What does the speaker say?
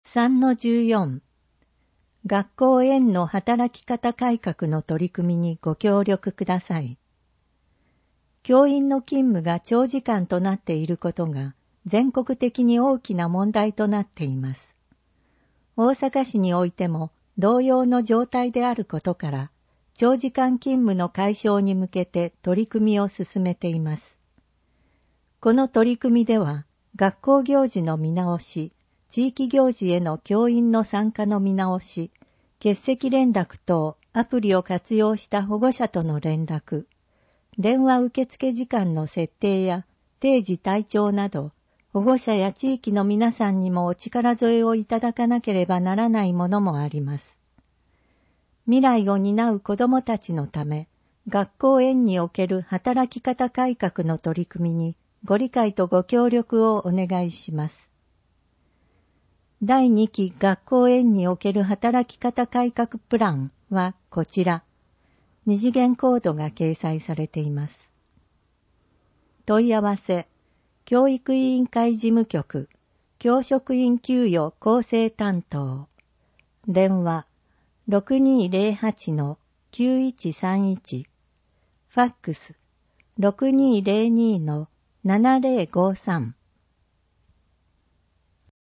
3-14 学校園の働き方改革の取り組みにご協力ください。教員の勤務が長時間となっていることが全国的に大きな問題となっています。大阪市においても同様の状態であることから、長時間勤務の解消に向けて取り組みを進めています。この取り組みでは、学校行事の見直し、地域行事への教員の参加の見直し、欠席連絡等アプリを活用した保護者との連絡、電話受付時間の設定や定時退庁など、保護者や地域の皆さんにもお力添えをいただかなければならないものもあります。未来を担う子どもたちのため、学校園における働き方改革の取り組みにご理解とご協力をお願いします。第2期学校園における働き方改革プランはこちら。二次元コードが掲載されています。問い合わせ、教育委員会事務局、教職員給与構成担当。電話、6208-9131。ファックス、6202-7053。